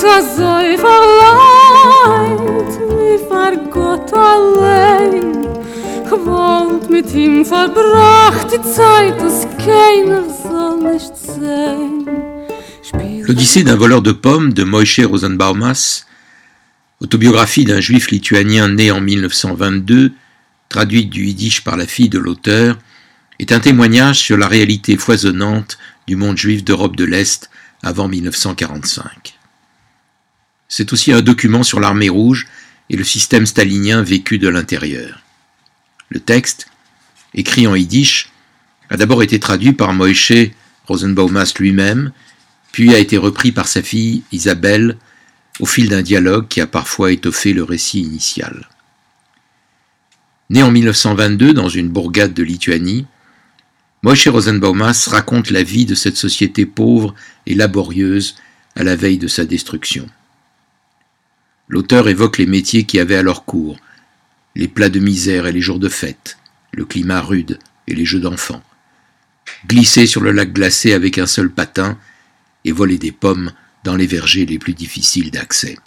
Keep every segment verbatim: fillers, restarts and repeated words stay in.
so verleiht, wie vor Gott allein. Gewollt mit ihm verbracht die Zeit, dass keiner soll nicht sehen. L'Odyssée d'un voleur de pommes de Moïse Rosenbaumas, autobiographie d'un juif lituanien né en mille neuf cent vingt-deux, traduite du yiddish par la fille de l'auteur, est un témoignage sur la réalité foisonnante du monde juif d'Europe de l'Est avant mille neuf cent quarante-cinq. C'est aussi un document sur l'armée rouge et le système stalinien vécu de l'intérieur. Le texte, écrit en yiddish, a d'abord été traduit par Moïse Rosenbaumas lui-même, puis a été repris par sa fille Isabelle au fil d'un dialogue qui a parfois étoffé le récit initial. Né en mille neuf cent vingt-deux dans une bourgade de Lituanie, Moïse Rosenbaumas raconte la vie de cette société pauvre et laborieuse à la veille de sa destruction. L'auteur évoque les métiers qui avaient alors cours, les plats de misère et les jours de fête, le climat rude et les jeux d'enfants, glisser sur le lac glacé avec un seul patin et voler des pommes dans les vergers les plus difficiles d'accès.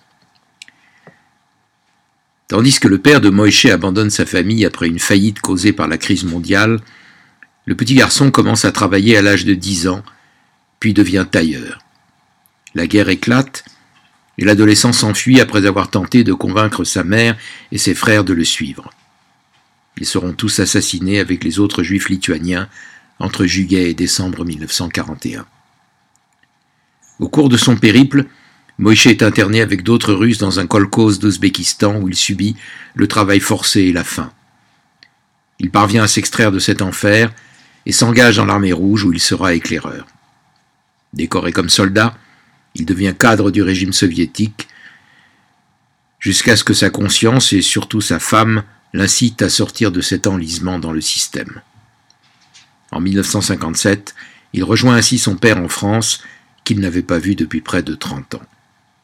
Tandis que le père de Moïse abandonne sa famille après une faillite causée par la crise mondiale, le petit garçon commence à travailler à l'âge de dix ans, puis devient tailleur. La guerre éclate, et l'adolescent s'enfuit après avoir tenté de convaincre sa mère et ses frères de le suivre. Ils seront tous assassinés avec les autres juifs lituaniens entre juillet et décembre mille neuf cent quarante et un. Au cours de son périple, Moïse est interné avec d'autres Russes dans un kolkhoz d'Ouzbékistan où il subit le travail forcé et la faim. Il parvient à s'extraire de cet enfer et s'engage dans l'armée rouge où il sera éclaireur. Décoré comme soldat, il devient cadre du régime soviétique jusqu'à ce que sa conscience et surtout sa femme l'incitent à sortir de cet enlisement dans le système. En mille neuf cent cinquante-sept, il rejoint ainsi son père en France qu'il n'avait pas vu depuis près de trente ans.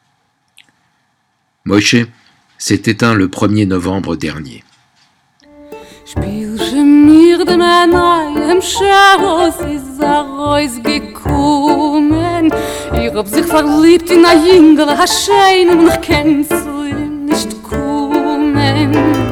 Moïse s'est éteint le premier novembre dernier. Spielst mir dem neuen Scharos ist rausgekommen. Ich hab sich verliebt in ein Jüngel, ein Schein, und ich kann zu ihm nicht kommen.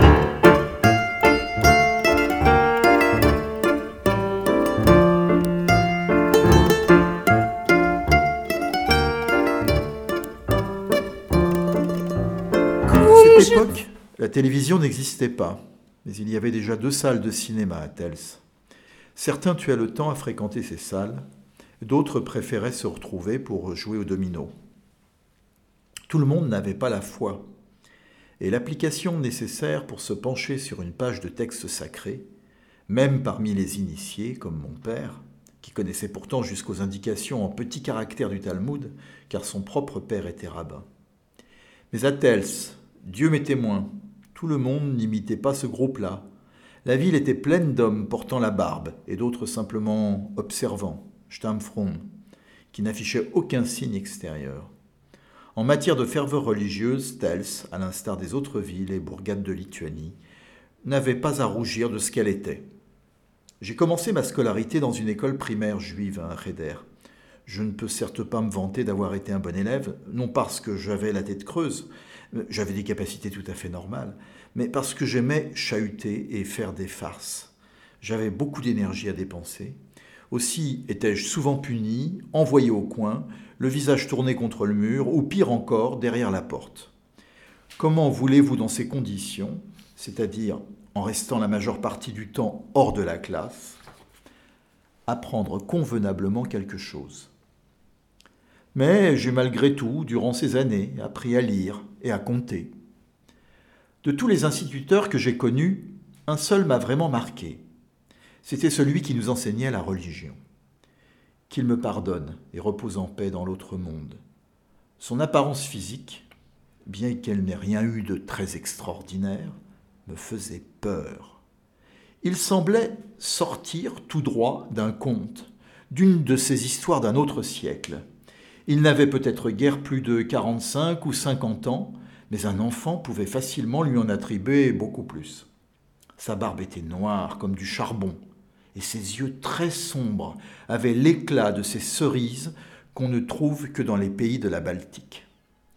À cette époque, la télévision n'existait pas. Mais il y avait déjà deux salles de cinéma à Tels. Certains tuaient le temps à fréquenter ces salles, d'autres préféraient se retrouver pour jouer au domino. Tout le monde n'avait pas la foi, et l'application nécessaire pour se pencher sur une page de texte sacré, même parmi les initiés, comme mon père, qui connaissait pourtant jusqu'aux indications en petits caractères du Talmud, car son propre père était rabbin. Mais à Tels, Dieu m'est témoin, tout le monde n'imitait pas ce groupe-là. La ville était pleine d'hommes portant la barbe et d'autres simplement observants, Stammfrom, qui n'affichaient aucun signe extérieur. En matière de ferveur religieuse, Tels, à l'instar des autres villes et bourgades de Lituanie, n'avait pas à rougir de ce qu'elle était. J'ai commencé ma scolarité dans une école primaire juive à Cheder. Je ne peux certes pas me vanter d'avoir été un bon élève, non parce que j'avais la tête creuse, j'avais des capacités tout à fait normales, mais parce que j'aimais chahuter et faire des farces. J'avais beaucoup d'énergie à dépenser. Aussi étais-je souvent puni, envoyé au coin, le visage tourné contre le mur, ou pire encore, derrière la porte. Comment voulez-vous dans ces conditions, c'est-à-dire en restant la majeure partie du temps hors de la classe, apprendre convenablement quelque chose ? Mais j'ai malgré tout, durant ces années, appris à lire et à compter. De tous les instituteurs que j'ai connus, un seul m'a vraiment marqué. C'était celui qui nous enseignait la religion. Qu'il me pardonne et repose en paix dans l'autre monde. Son apparence physique, bien qu'elle n'ait rien eu de très extraordinaire, me faisait peur. Il semblait sortir tout droit d'un conte, d'une de ces histoires d'un autre siècle. Il n'avait peut-être guère plus de quarante-cinq ou cinquante ans, mais un enfant pouvait facilement lui en attribuer beaucoup plus. Sa barbe était noire comme du charbon, et ses yeux très sombres avaient l'éclat de ces cerises qu'on ne trouve que dans les pays de la Baltique.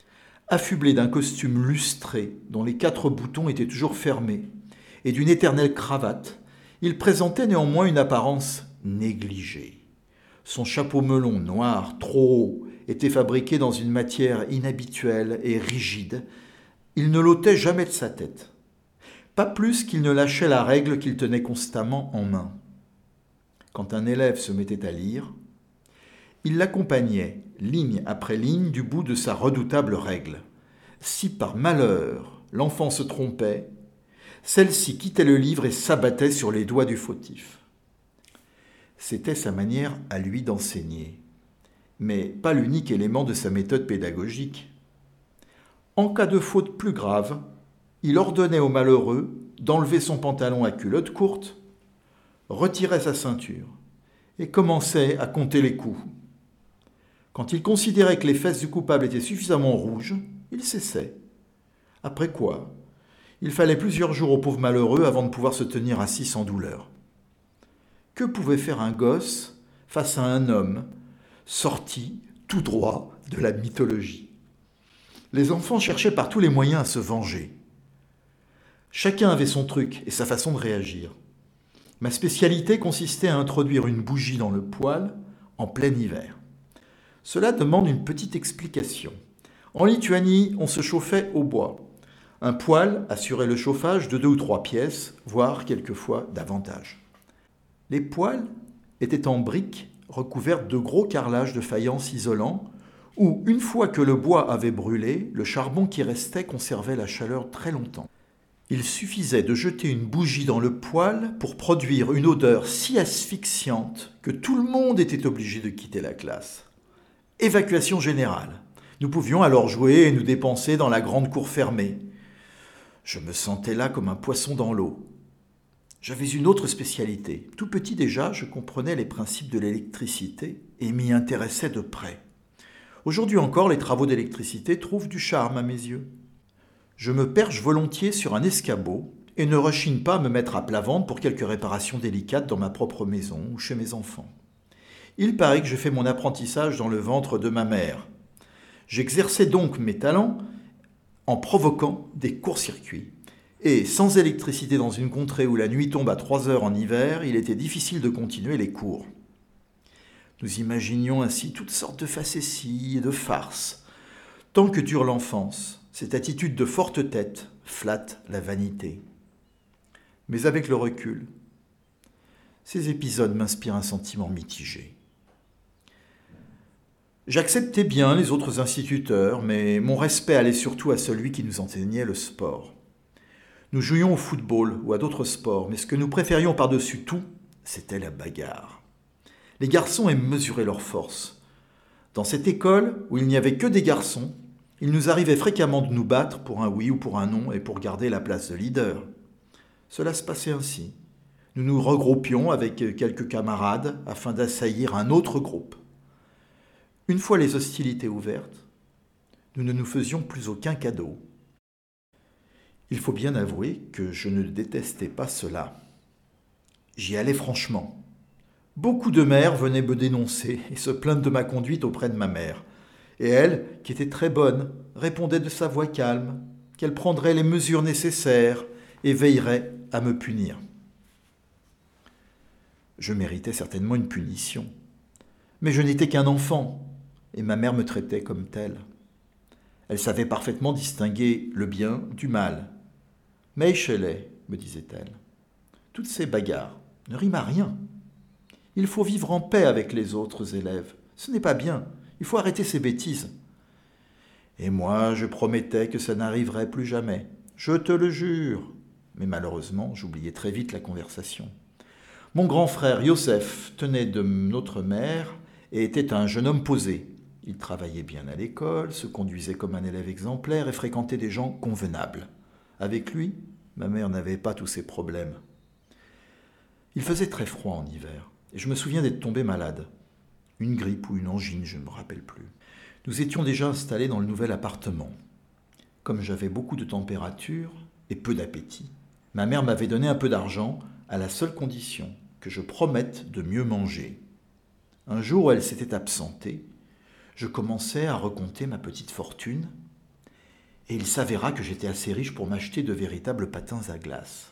Affublé d'un costume lustré dont les quatre boutons étaient toujours fermés et d'une éternelle cravate, il présentait néanmoins une apparence négligée. Son chapeau melon noir, trop haut, était fabriqué dans une matière inhabituelle et rigide. Il ne l'ôtait jamais de sa tête. Pas plus qu'il ne lâchait la règle qu'il tenait constamment en main. Quand un élève se mettait à lire, il l'accompagnait, ligne après ligne, du bout de sa redoutable règle. Si par malheur l'enfant se trompait, celle-ci quittait le livre et s'abattait sur les doigts du fautif. C'était sa manière à lui d'enseigner, mais pas l'unique élément de sa méthode pédagogique. En cas de faute plus grave, il ordonnait au malheureux d'enlever son pantalon à culotte courte, retirait sa ceinture et commençait à compter les coups. Quand il considérait que les fesses du coupable étaient suffisamment rouges, il cessait. Après quoi, il fallait plusieurs jours au pauvre malheureux avant de pouvoir se tenir assis sans douleur. Que pouvait faire un gosse face à un homme sorti tout droit de la mythologie? Les enfants cherchaient par tous les moyens à se venger. Chacun avait son truc et sa façon de réagir. Ma spécialité consistait à introduire une bougie dans le poêle en plein hiver. Cela demande une petite explication. En Lituanie, on se chauffait au bois. Un poêle assurait le chauffage de deux ou trois pièces, voire quelquefois davantage. Les poêles étaient en briques recouvertes de gros carrelages de faïence isolants où, une fois que le bois avait brûlé, le charbon qui restait conservait la chaleur très longtemps. Il suffisait de jeter une bougie dans le poêle pour produire une odeur si asphyxiante que tout le monde était obligé de quitter la classe. Évacuation générale. Nous pouvions alors jouer et nous dépenser dans la grande cour fermée. Je me sentais là comme un poisson dans l'eau. J'avais une autre spécialité. Tout petit déjà, je comprenais les principes de l'électricité et m'y intéressais de près. Aujourd'hui encore, les travaux d'électricité trouvent du charme à mes yeux. Je me perche volontiers sur un escabeau et ne rechigne pas à me mettre à plat ventre pour quelques réparations délicates dans ma propre maison ou chez mes enfants. Il paraît que je fais mon apprentissage dans le ventre de ma mère. J'exerçais donc mes talents en provoquant des courts-circuits. Et sans électricité dans une contrée où la nuit tombe à trois heures en hiver, il était difficile de continuer les cours. Nous imaginions ainsi toutes sortes de facéties et de farces. Tant que dure l'enfance, cette attitude de forte tête flatte la vanité. Mais avec le recul, ces épisodes m'inspirent un sentiment mitigé. J'acceptais bien les autres instituteurs, mais mon respect allait surtout à celui qui nous enseignait le sport. Nous jouions au football ou à d'autres sports, mais ce que nous préférions par-dessus tout, c'était la bagarre. Les garçons aimaient mesurer leur force. Dans cette école, où il n'y avait que des garçons, il nous arrivait fréquemment de nous battre pour un oui ou pour un non et pour garder la place de leader. Cela se passait ainsi. Nous nous regroupions avec quelques camarades afin d'assaillir un autre groupe. Une fois les hostilités ouvertes, nous ne nous faisions plus aucun cadeau. Il faut bien avouer que je ne détestais pas cela. J'y allais franchement. Beaucoup de mères venaient me dénoncer et se plaindre de ma conduite auprès de ma mère. Et elle, qui était très bonne, répondait de sa voix calme qu'elle prendrait les mesures nécessaires et veillerait à me punir. Je méritais certainement une punition. Mais je n'étais qu'un enfant, et ma mère me traitait comme tel. Elle savait parfaitement distinguer le bien du mal. « Mais Shelley, me disait-elle, toutes ces bagarres ne riment à rien. Il faut vivre en paix avec les autres élèves. Ce n'est pas bien. Il faut arrêter ces bêtises. » Et moi, je promettais que ça n'arriverait plus jamais. Je te le jure. Mais malheureusement, j'oubliais très vite la conversation. Mon grand frère Youssef tenait de notre mère et était un jeune homme posé. Il travaillait bien à l'école, se conduisait comme un élève exemplaire et fréquentait des gens convenables. Avec lui, ma mère n'avait pas tous ces problèmes. Il faisait très froid en hiver, et je me souviens d'être tombé malade. Une grippe ou une angine, je ne me rappelle plus. Nous étions déjà installés dans le nouvel appartement. Comme j'avais beaucoup de température et peu d'appétit, ma mère m'avait donné un peu d'argent à la seule condition que je promette de mieux manger. Un jour où elle s'était absentée, je commençais à recompter ma petite fortune et il s'avéra que j'étais assez riche pour m'acheter de véritables patins à glace.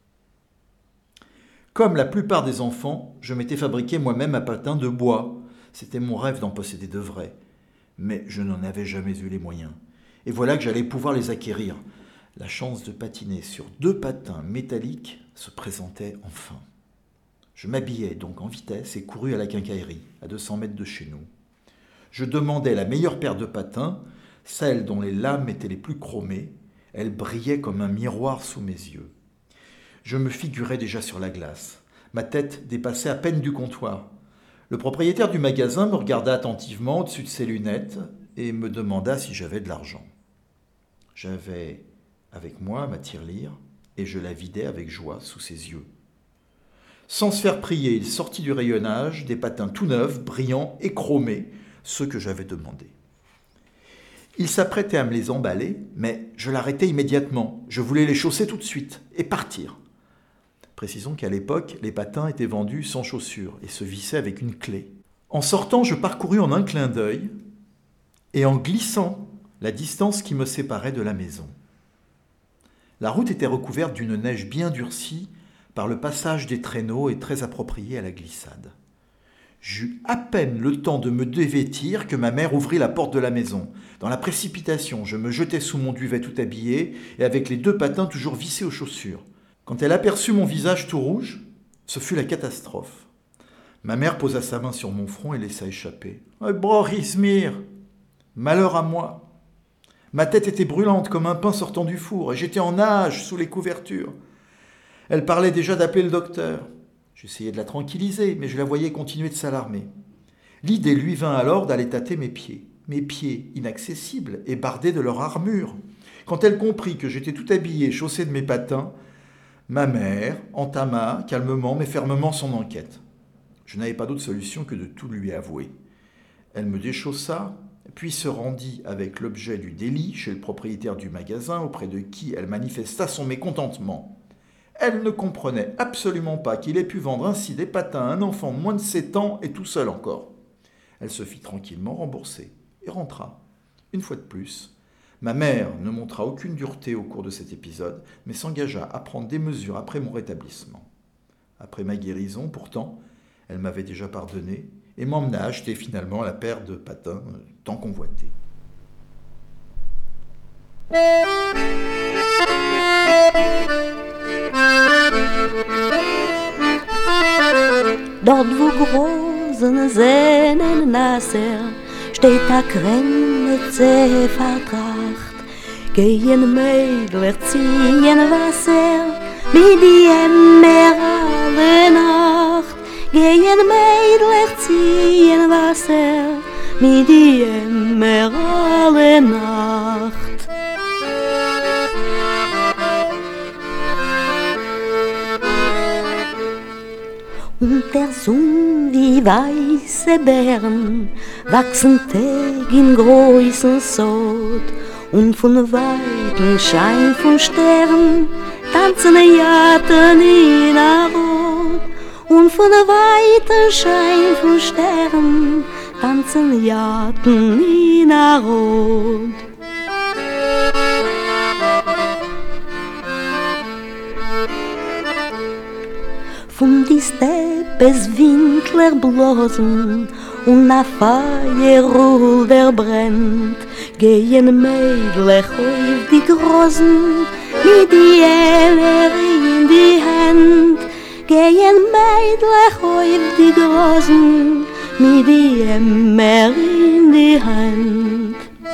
Comme la plupart des enfants, je m'étais fabriqué moi-même un patin de bois. C'était mon rêve d'en posséder de vrais. Mais je n'en avais jamais eu les moyens. Et voilà que j'allais pouvoir les acquérir. La chance de patiner sur deux patins métalliques se présentait enfin. Je m'habillai donc en vitesse et courus à la quincaillerie, à deux cents mètres de chez nous. Je demandai la meilleure paire de patins, celle dont les lames étaient les plus chromées. Elle brillait comme un miroir sous mes yeux. Je me figurais déjà sur la glace. Ma tête dépassait à peine du comptoir. Le propriétaire du magasin me regarda attentivement au-dessus de ses lunettes et me demanda si j'avais de l'argent. J'avais avec moi ma tirelire et je la vidai avec joie sous ses yeux. Sans se faire prier, il sortit du rayonnage des patins tout neufs, brillants et chromés, ceux que j'avais demandés. Il s'apprêtait à me les emballer, mais je l'arrêtai immédiatement. Je voulais les chausser tout de suite et partir. Précisons qu'à l'époque, les patins étaient vendus sans chaussures et se vissaient avec une clé. En sortant, je parcourus en un clin d'œil et en glissant la distance qui me séparait de la maison. La route était recouverte d'une neige bien durcie par le passage des traîneaux et très appropriée à la glissade. J'eus à peine le temps de me dévêtir que ma mère ouvrit la porte de la maison. Dans la précipitation, je me jetai sous mon duvet tout habillé et avec les deux patins toujours vissés aux chaussures. Quand elle aperçut mon visage tout rouge, ce fut la catastrophe. Ma mère posa sa main sur mon front et laissa échapper. « Oh, Brorismir ! Malheur à moi ! Ma tête était brûlante comme un pain sortant du four et j'étais en nage sous les couvertures. Elle parlait déjà d'appeler le docteur. J'essayais de la tranquilliser, mais je la voyais continuer de s'alarmer. L'idée lui vint alors d'aller tâter mes pieds. Mes pieds inaccessibles et bardés de leur armure. Quand elle comprit que j'étais tout habillé, chaussé de mes patins, ma mère entama calmement mais fermement son enquête. Je n'avais pas d'autre solution que de tout lui avouer. Elle me déchaussa, puis se rendit avec l'objet du délit chez le propriétaire du magasin auprès de qui elle manifesta son mécontentement. Elle ne comprenait absolument pas qu'il ait pu vendre ainsi des patins à un enfant de moins de sept ans et tout seul encore. Elle se fit tranquillement rembourser et rentra. Une fois de plus, ma mère ne montra aucune dureté au cours de cet épisode, mais s'engagea à prendre des mesures après mon rétablissement. Après ma guérison, pourtant, elle m'avait déjà pardonné et m'emmena acheter finalement la paire de patins tant convoitée. Dort wo großen Sehnen Nasser steht a Grenze vertracht. Gehen Mädler ziehen Wasser mit dem Meer alle Nacht. Gehen Mädler ziehen Wasser mit dem Meer alle Nacht. Und der Sonne wie weiße Bären wachsen Tag in großen Sod. Und von weiten Schein von Sternen tanzen Jaten in der Rot. Und von weiten Schein von Sternen tanzen Jaten in der Rot. Von die Steppes Winkler blosen und a Feuer der brennt, gehen Mädler auf die Großen mit die Eller in die Hand. Gehen Mädler auf die Großen mit die Emmer in die Hand.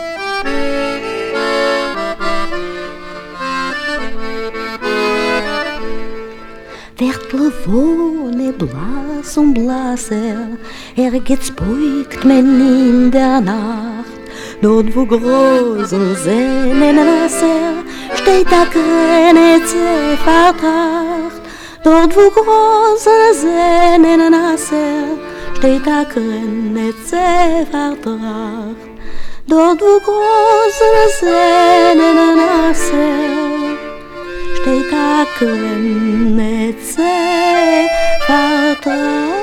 Der Telefone blass und blasser, er gezbeugt men in der Nacht. Dort wo großen Sehnen Wasser steht a Grenze vertracht. Dort wo großen Sehnen Wasser steht a Grenze vertracht. Dort wo großen Sehnen Wasser steht a Grenze vertracht.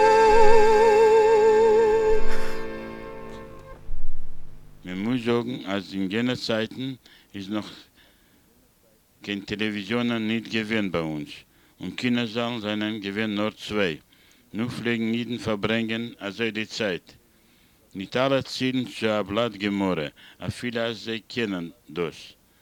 Man muss sagen, als in jener Zeiten ist noch kein Television nicht gewesen bei uns. Und Kindersaal seien gewesen nur zwei. Nur pflegen jeden verbringen, also die Zeit. Nicht alle zielen zu einem Blatt gemorre, aber viele als sie kennen das.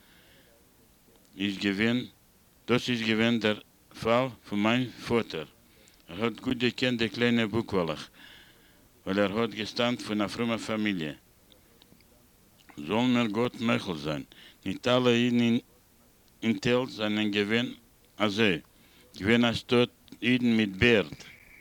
Ist gewesen, das ist gewesen der Fall von meinem Vater. Er hat gut gekannt, die kleine Buchwallach, weil er hat gestanden von einer frommen Familie. Soll mir Gott möglich sein. Nicht alle Jeden in Tel seinen gewinn, also, gewinn als dort Jeden mit Bärd.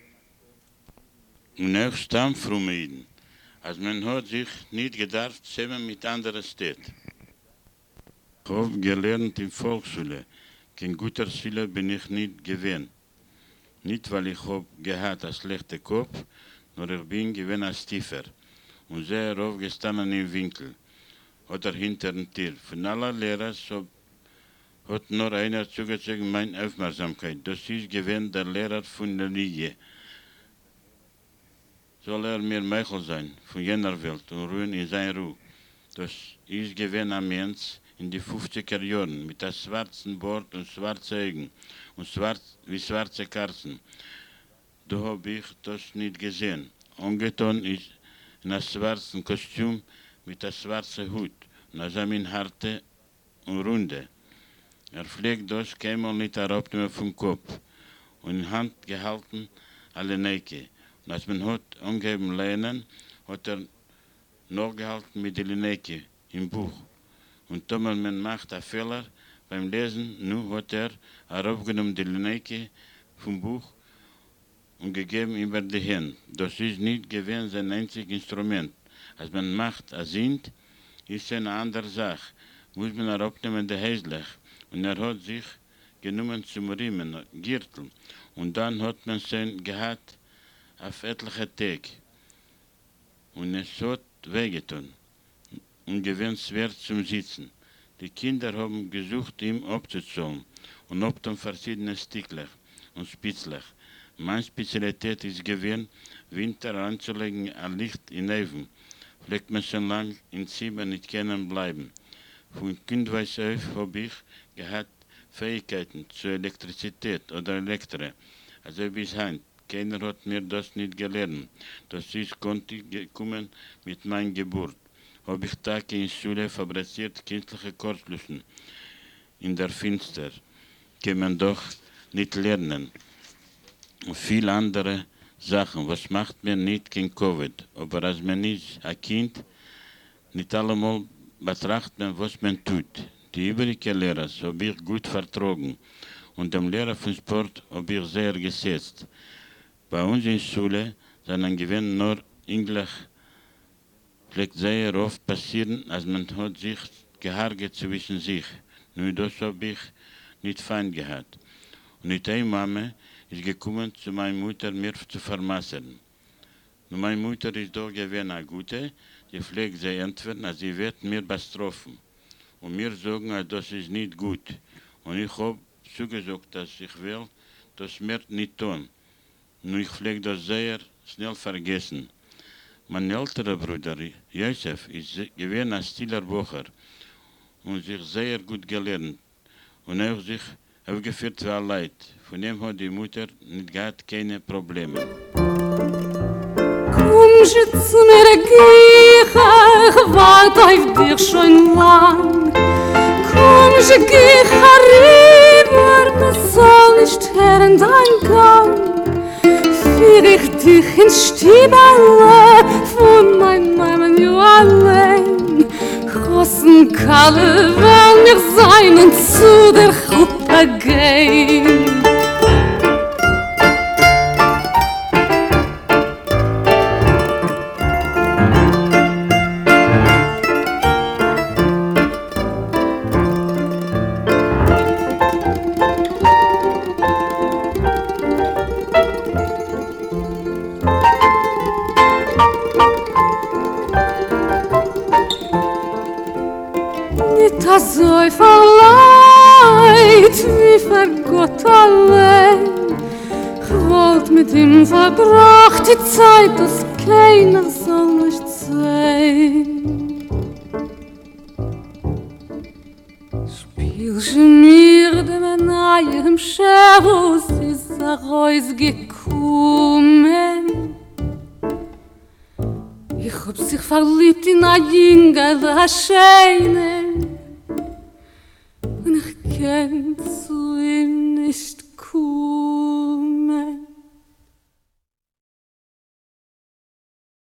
Und auch stammfromme Jeden. Als man hat sich nicht gedarft, zusammen mit anderen Städten. Ich habe gelernt in Volksschule. Kein guter Schüler bin ich nicht gewesen. Nicht, weil ich habe gehabt einen schlechten Kopf, nur ich bin gewesen als Tiefer. Und sehr aufgestanden im Winkel. Oder hinter dem Tier. Von allen Lehrern so hat nur einer zugezogen meine Aufmerksamkeit. Das ist gewesen der Lehrer von der Linie. Soll er mir möglich sein, von jener Welt, und ruhen in seiner Ruhe. Das ist gewesen ein Mensch in die fünfziger Jahren, mit einem schwarzen Bord und schwarzen Augen, und schwarz, wie schwarze Kerzen. Da habe ich das nicht gesehen. Angetan ist in einem schwarzen Kostüm, mit einer schwarzen Hut, und er sah ihn harte und runde. Er pflegt das keinmal nicht herabnehmen vom Kopf und in Hand gehalten alle Necke. Und als man hat angeben lernen, hat er noch gehalten mit der Necke im Buch. Und da man macht einen Fehler beim Lesen, nun hat er heraufgenommen die Necke vom Buch und gegeben über die Hände. Das ist nicht gewesen sein einziges Instrument. Als man macht ein Sint, ist eine andere Sache. Muss man heraufnehmen der Häuslich. Und er hat sich genommen zum Riemen, Gürtel. Und dann hat man sein gehabt auf etliche Tage. Und es hat wehgetan. Und gewinnt schwer zum Sitzen. Die Kinder haben gesucht, ihm abzuzahlen. Und ob dann verschiedene Stücklich und Spitzlich. Meine Spezialität ist gewesen, Winter anzulegen, ein Licht in Neven. Vielleicht man schon lang in Zimmer nicht können bleiben. Von Kindheit auf habe ich gehabt Fähigkeiten zur Elektrizität oder Elektro. Also bis heute. Keiner hat mir das nicht gelernt. Das ist konnte gekommen mit meiner Geburt. Habe ich Tage in Schule fabriziert künstliche Kurzschlüsse. In der Finster kann man doch nicht lernen. Und viele andere Sachen, was macht man nicht gegen Covid. Aber als man ist ein Kind, nicht allemal betrachtet man, was man tut. Die übrigen Lehrer habe ich gut vertragen. Und dem Lehrer von Sport habe ich sehr gesetzt. Bei uns in der Schule sind gewinn nur Englisch. Vielleicht sehr oft passieren, als man hat sich gehargert zwischen sich. Nur das habe ich nicht fein gehabt. Und nicht eine Mama ist gekommen, zu meiner Mutter mir zu vermassen. Nur meine Mutter ist doch gewesen eine gute, die pflegt sie entweder, als sie wird mir bestrafen. Und mir sagen, das ist nicht gut. Und ich habe zugesagt, dass ich will, das mir nicht tun. Nur ich pflege das sehr schnell vergessen. Mein älterer Bruder, Josef, ist gewesen ein stiller Bucher und sich sehr gut gelernt. Und er hat sich aufgeführt für alle Leute. Von dem hat die Mutter nicht gehabt, keine Probleme. Komm schon zu mir, Giecha, ich warte auf dich schon lang. Komm schon, Giecha, rüber, man soll nicht hören dein Gang. Führ ich dich ins Stieberle von mein Meimen ju allein. Großen Kalle will mir sein und zu der Chuppe gehen. So verleiht, wie vergott allein. Ich wollt mit ihm verbracht die Zeit, dass keiner soll nicht sein. Hilf mir dem neuen Scherus ist er rausgekommen. Ich hab sich verliebt in a Jüngel, a Schöne, und ich kenn zu ihm